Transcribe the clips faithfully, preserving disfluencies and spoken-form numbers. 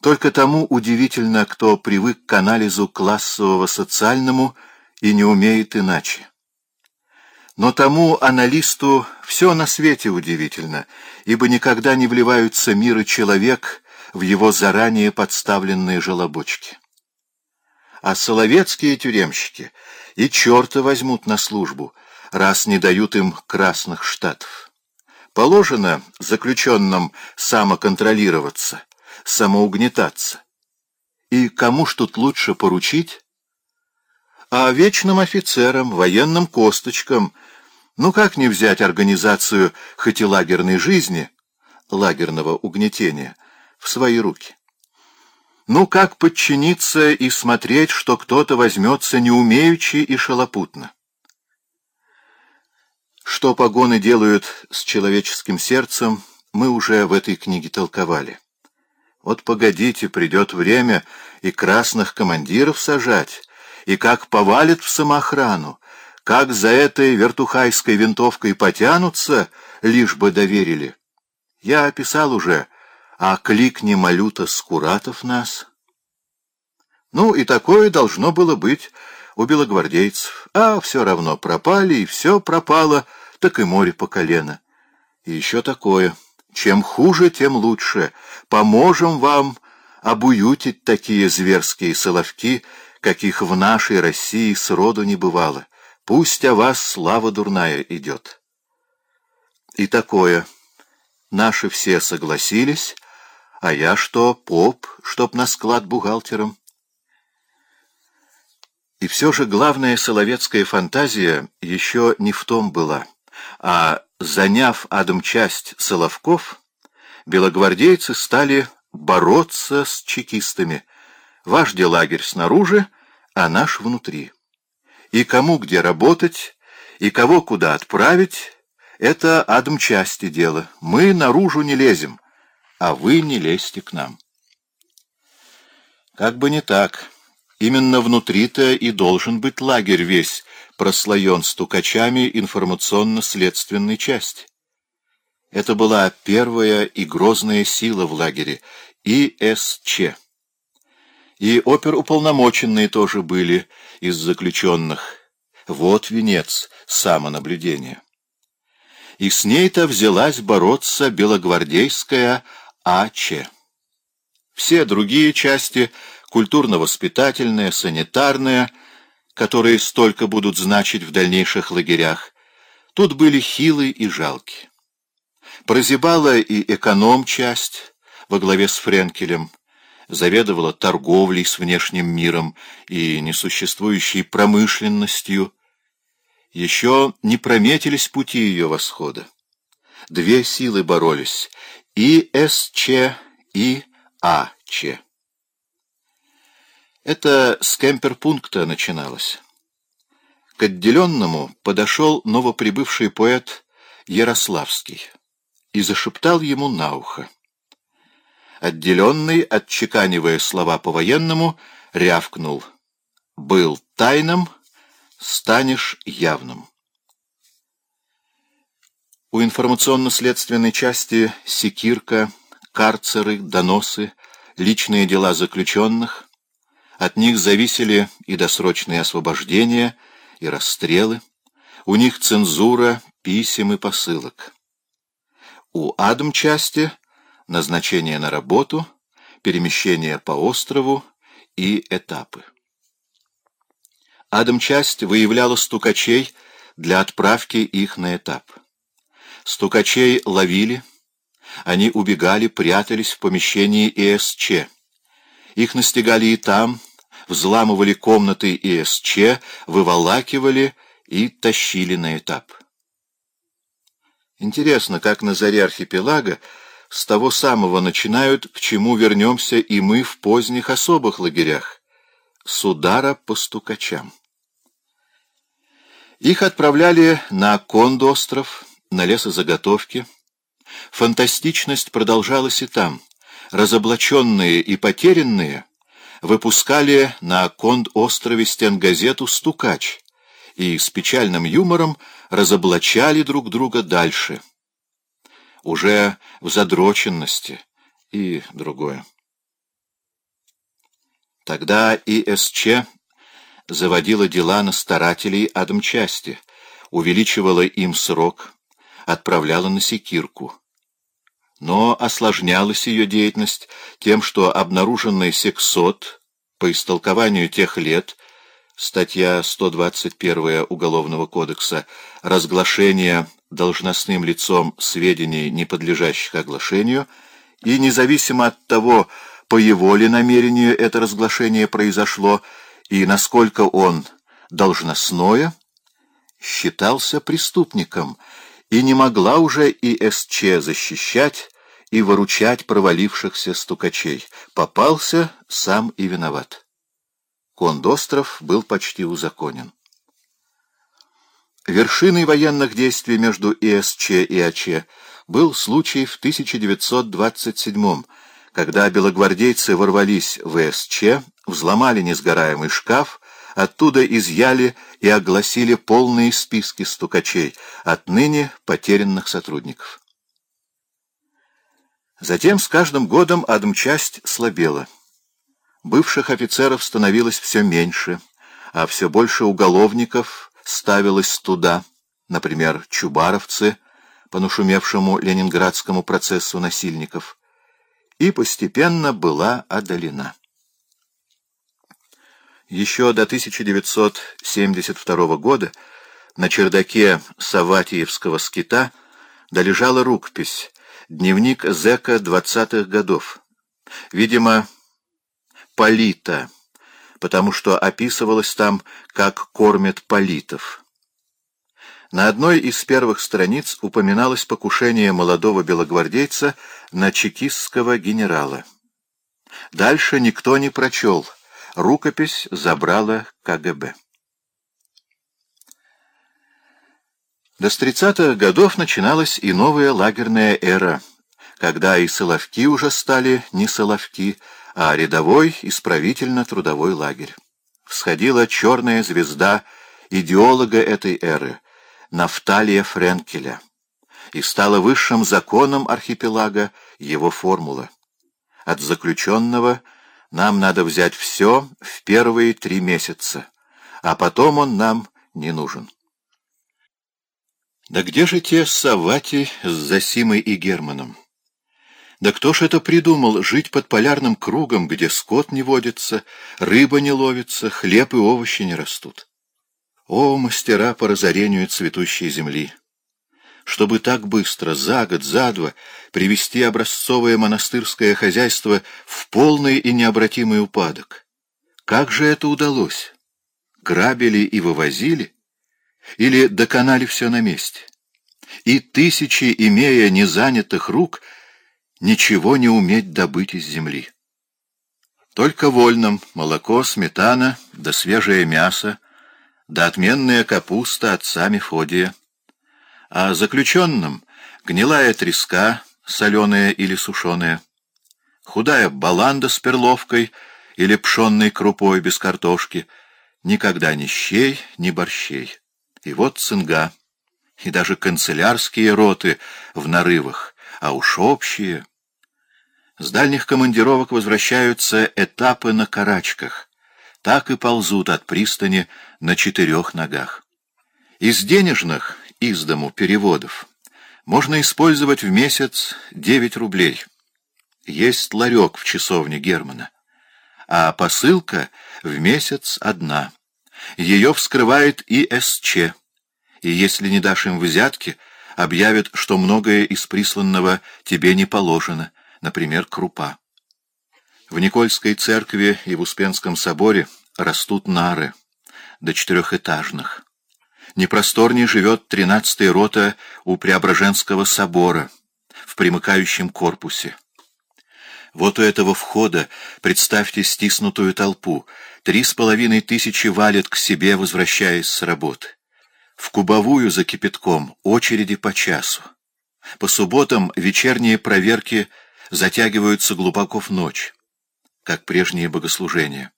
Только тому удивительно, кто привык к анализу классового социальному и не умеет иначе. Но тому аналисту все на свете удивительно, ибо никогда не вливаются мир и человек в его заранее подставленные желобочки. А соловецкие тюремщики и черта возьмут на службу, раз не дают им красных штатов. Положено заключенным самоконтролироваться, самоугнетаться. И кому ж тут лучше поручить? А вечным офицерам, военным косточкам, ну как не взять организацию хоть и лагерной жизни, лагерного угнетения, в свои руки? Ну как подчиниться и смотреть, что кто-то возьмется неумеючи и шалопутно? Что погоны делают с человеческим сердцем, мы уже в этой книге толковали. Вот погодите, придет время и красных командиров сажать, и как повалят в самоохрану, как за этой вертухайской винтовкой потянутся, лишь бы доверили. Я описал уже, а кликни малюта Скуратов нас. Ну и такое должно было быть у белогвардейцев, а все равно пропали, и все пропало, так и море по колено. И еще такое, чем хуже, тем лучше, поможем вам обуютить такие зверские соловки, каких в нашей России сроду не бывало. Пусть о вас слава дурная идет. И такое. Наши все согласились, а я что, поп, чтоб на склад бухгалтером? И все же главная соловецкая фантазия еще не в том была, а, заняв адмчасть соловков, белогвардейцы стали бороться с чекистами. Ваш где лагерь снаружи, а наш внутри. И кому где работать, и кого куда отправить — это адмчасти дело. Мы наружу не лезем, а вы не лезьте к нам. Как бы не так. Именно внутри-то и должен быть лагерь весь прослоен стукачами информационно-следственной части. Это была первая и грозная сила в лагере — И С Ч. И оперуполномоченные тоже были из заключенных. Вот венец самонаблюдения. И с ней-то взялась бороться белогвардейская А Ч. Все другие части, культурно-воспитательная, санитарная, которые столько будут значить в дальнейших лагерях, тут были хилы и жалки. Прозябала и эконом-часть во главе с Френкелем, заведовала торговлей с внешним миром и несуществующей промышленностью. Еще не прометились пути ее восхода. Две силы боролись — И С Ч и А Ч. Это с кемперпункта начиналось. К отделенному подошел новоприбывший поэт Ярославский и зашептал ему на ухо. Отделенный, отчеканивая слова по-военному, рявкнул: «Был тайным, станешь явным». У информационно-следственной части секирка, карцеры, доносы, личные дела заключенных. От них зависели и досрочные освобождения, и расстрелы. У них цензура писем и посылок. У адмчасти назначение на работу, перемещение по острову и этапы. Адмчасть выявляла стукачей для отправки их на этап. Стукачей ловили, они убегали, прятались в помещении И С Ч. Их настигали и там, взламывали комнаты И С Ч, выволакивали и тащили на этап. Интересно, как на заре архипелага с того самого начинают, к чему вернемся и мы в поздних особых лагерях, с удара по стукачам. Их отправляли на Конд-остров, на лесозаготовки. Фантастичность продолжалась и там. Разоблаченные и потерянные выпускали на Конд-острове стенгазету «Стукач» и с печальным юмором разоблачали друг друга дальше. Уже в задроченности и другое. Тогда ИСЧ заводила дела на старателей Адмчасти, увеличивала им срок, отправляла на секирку. Но осложнялась ее деятельность тем, что обнаруженный сексот, по истолкованию тех лет, статья сто двадцать первая Уголовного кодекса, разглашение должностным лицом сведений, не подлежащих оглашению, и независимо от того, по его ли намерению это разглашение произошло и насколько он должностное, считался преступником, и не могла уже ИСЧ защищать и выручать провалившихся стукачей. Попался сам и виноват. Кондостров был почти узаконен. Вершиной военных действий между ИСЧ и АЧ был случай в тысяча девятьсот двадцать седьмом, когда белогвардейцы ворвались в ИСЧ, взломали несгораемый шкаф, оттуда изъяли и огласили полные списки стукачей, отныне потерянных сотрудников. Затем с каждым годом Адмчасть слабела. Бывших офицеров становилось все меньше, а все больше уголовников ставилось туда, например, чубаровцы, по нашумевшему ленинградскому процессу насильников, и постепенно была одолена. Еще до тысяча девятьсот семьдесят второго года на чердаке Саватиевского скита долежала рукопись, дневник зэка двадцатых годов, видимо, полита, потому что описывалось там, как кормят политов. На одной из первых страниц упоминалось покушение молодого белогвардейца на чекистского генерала. Дальше никто не прочел. Рукопись забрала КГБ. До тридцатых годов начиналась и новая лагерная эра, когда и соловки уже стали не соловки, а рядовой исправительно-трудовой лагерь. Всходила черная звезда идеолога этой эры, Нафталия Френкеля, и стала высшим законом архипелага его формула. От заключенного нам надо взять все в первые три месяца, а потом он нам не нужен. Да где же те Саввати с Зосимой и Германом? Да кто ж это придумал жить под полярным кругом, где скот не водится, рыба не ловится, хлеб и овощи не растут? О, мастера по разорению цветущей земли! Чтобы так быстро, за год, за два, привести образцовое монастырское хозяйство в полный и необратимый упадок. Как же это удалось? Грабили и вывозили? Или доконали все на месте? И тысячи, имея незанятых рук, ничего не уметь добыть из земли. Только вольным молоко, сметана, да свежее мясо, да отменная капуста отца Мефодия. А заключенным гнилая треска, соленая или сушеная, худая баланда с перловкой или пшенной крупой без картошки, никогда ни щей, ни борщей. И вот цинга, и даже канцелярские роты в нарывах, а уж общие. С дальних командировок возвращаются этапы на карачках, так и ползут от пристани на четырех ногах. Из денежных из дому переводов можно использовать в месяц девять рублей. Есть ларек в часовне Германа, а посылка в месяц одна. Ее вскрывает ИСЧ, и если не дашь им взятки, объявят, что многое из присланного тебе не положено, например, крупа. В Никольской церкви и в Успенском соборе растут нары, до четырехэтажных. Непросторней живет тринадцатая рота у Преображенского собора, в примыкающем корпусе. Вот у этого входа, представьте стиснутую толпу, три с половиной тысячи валят к себе, возвращаясь с работы. В кубовую за кипятком очереди по часу. По субботам вечерние проверки затягиваются глубоко в ночь, как прежние богослужения.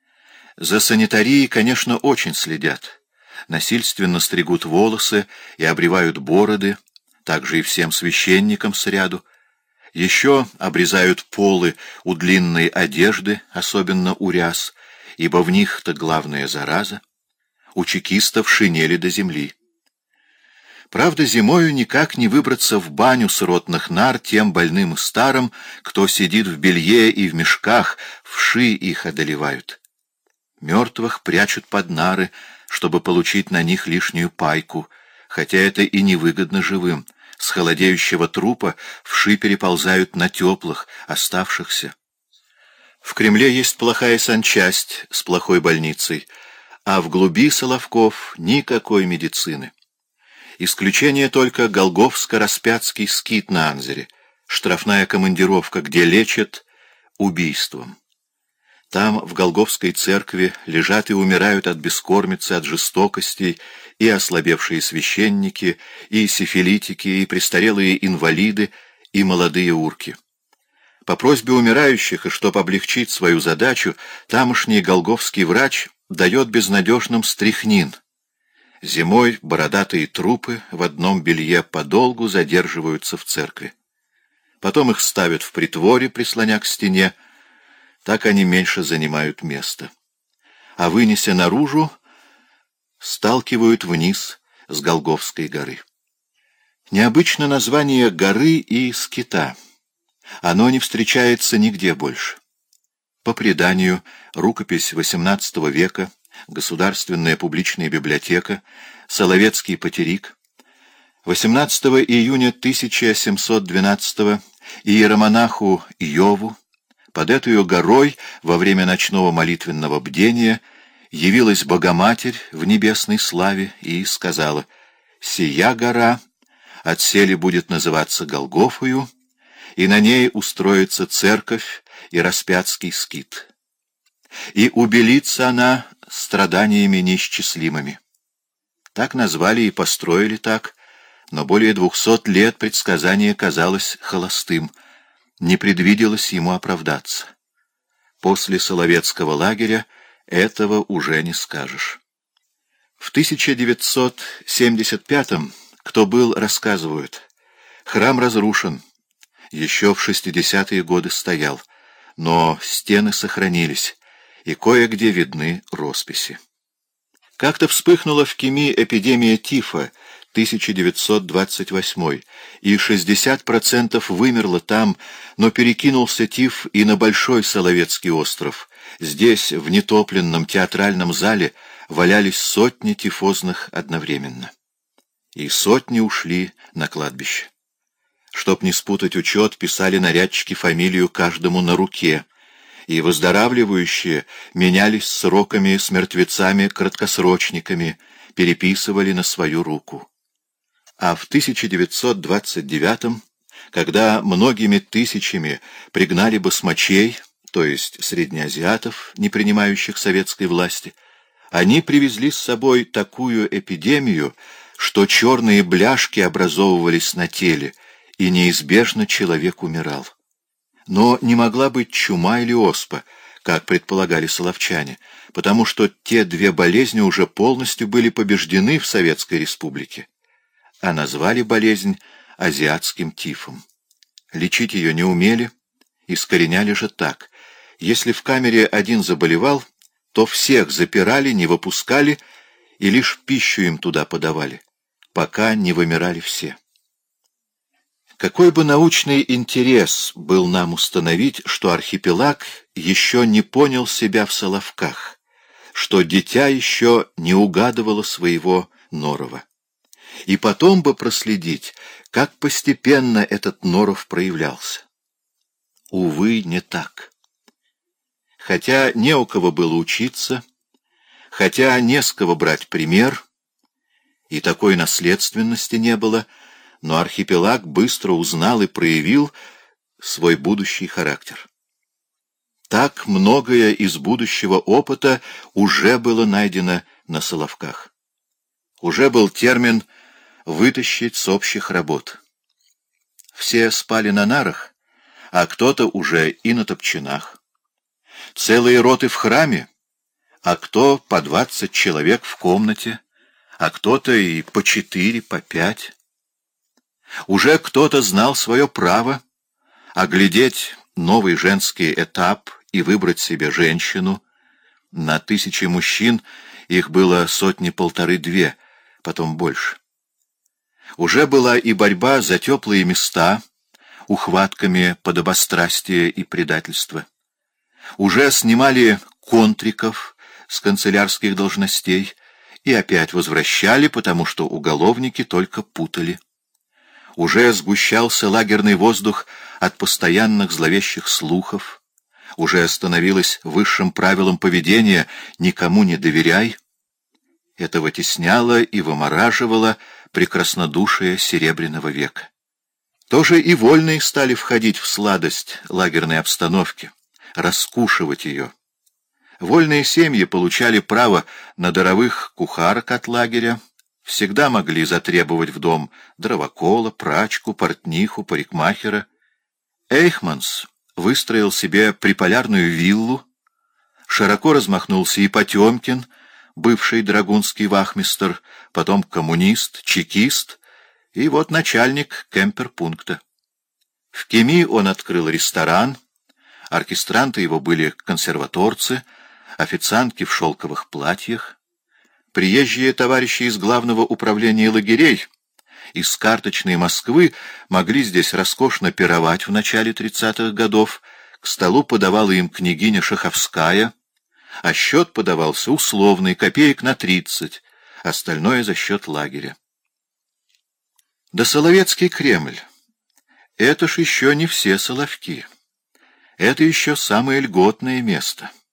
За санитарией, конечно, очень следят. Насильственно стригут волосы и обревают бороды, также и всем священникам сряду. Еще обрезают полы у длинной одежды, особенно у ряс, ибо в них-то главная зараза. У чекистов шинели до земли. Правда, зимою никак не выбраться в баню сиротных нар тем больным и старым, кто сидит в белье и в мешках, вши их одолевают. Мертвых прячут под нары, чтобы получить на них лишнюю пайку, хотя это и невыгодно живым. С холодеющего трупа вши переползают на теплых, оставшихся. В Кремле есть плохая санчасть с плохой больницей, а в глуби Соловков никакой медицины. Исключение только Голговско-Распятский скит на Анзере, штрафная командировка, где лечат убийством. Там, в Голговской церкви, лежат и умирают от бескормицы, от жестокостей и ослабевшие священники, и сифилитики, и престарелые инвалиды, и молодые урки. По просьбе умирающих, и чтоб облегчить свою задачу, тамошний голговский врач дает безнадежным стрихнин. Зимой бородатые трупы в одном белье подолгу задерживаются в церкви. Потом их ставят в притворе, прислоня к стене. Так они меньше занимают места. А вынеся наружу, сталкивают вниз с Голговской горы. Необычно название горы и скита. Оно не встречается нигде больше. По преданию, рукопись восемнадцатого века, Государственная публичная библиотека, Соловецкий потерик, восемнадцатого июня тысяча семьсот двенадцатого иеромонаху Йову под этой горой во время ночного молитвенного бдения явилась Богоматерь в небесной славе и сказала: «Сия гора отселе будет называться Голгофою, и на ней устроится церковь и распятский скит. И убелится она страданиями неисчислимыми». Так назвали и построили так, но более двухсот лет предсказание казалось холостым, не предвиделось ему оправдаться. После Соловецкого лагеря этого уже не скажешь. В тысяча девятьсот семьдесят пятом, кто был, рассказывают, храм разрушен, еще в шестидесятые годы стоял, но стены сохранились, и кое-где видны росписи. Как-то вспыхнула в Кеми эпидемия тифа, тысяча девятьсот двадцать восьмой, и шестьдесят процентов вымерло там, но перекинулся тиф и на Большой Соловецкий остров. Здесь, в нетопленном театральном зале, валялись сотни тифозных одновременно. И сотни ушли на кладбище. Чтоб не спутать учет, писали нарядчики фамилию каждому на руке, и выздоравливающие менялись сроками с мертвецами-краткосрочниками, переписывали на свою руку. А в тысяча девятьсот двадцать девятом, когда многими тысячами пригнали басмачей, то есть среднеазиатов, не принимающих советской власти, они привезли с собой такую эпидемию, что черные бляшки образовывались на теле, и неизбежно человек умирал. Но не могла быть чума или оспа, как предполагали соловчане, потому что те две болезни уже полностью были побеждены в Советской Республике, а назвали болезнь азиатским тифом. Лечить ее не умели, искореняли же так: если в камере один заболевал, то всех запирали, не выпускали и лишь пищу им туда подавали, пока не вымирали все. Какой бы научный интерес был нам установить, что архипелаг еще не понял себя в Соловках, что дитя еще не угадывало своего норова. И потом бы проследить, как постепенно этот норов проявлялся. Увы, не так. Хотя не у кого было учиться, хотя не с кого брать пример, и такой наследственности не было, но архипелаг быстро узнал и проявил свой будущий характер. Так многое из будущего опыта уже было найдено на Соловках. Уже был термин «вытащить с общих работ». Все спали на нарах, а кто-то уже и на топчинах. Целые роты в храме, а кто по двадцать человек в комнате, а кто-то и по четыре, по пять. Уже кто-то знал свое право, оглядеть новый женский этап и выбрать себе женщину. На тысячи мужчин их было сотни-полторы-две, потом больше. Уже была и борьба за теплые места, ухватками подобострастия и предательства. Уже снимали контриков с канцелярских должностей и опять возвращали, потому что уголовники только путали. Уже сгущался лагерный воздух от постоянных зловещих слухов. Уже становилось высшим правилом поведения «никому не доверяй». Это вытесняло и вымораживало прекраснодушие Серебряного века. Тоже и вольные стали входить в сладость лагерной обстановки, раскушивать ее. Вольные семьи получали право на даровых кухарок от лагеря, всегда могли затребовать в дом дровокола, прачку, портниху, парикмахера. Эйхманс выстроил себе приполярную виллу, широко размахнулся и Потемкин, бывший драгунский вахмистр, потом коммунист, чекист, и вот начальник кемперпункта. В Кеми он открыл ресторан, оркестранты его были консерваторцы, официантки в шелковых платьях. Приезжие товарищи из главного управления лагерей, из карточной Москвы, могли здесь роскошно пировать в начале тридцатых годов, к столу подавала им княгиня Шаховская, а счет подавался условный, копеек на тридцать, остальное за счет лагеря. Да Соловецкий Кремль — это ж еще не все соловки, это еще самое льготное место.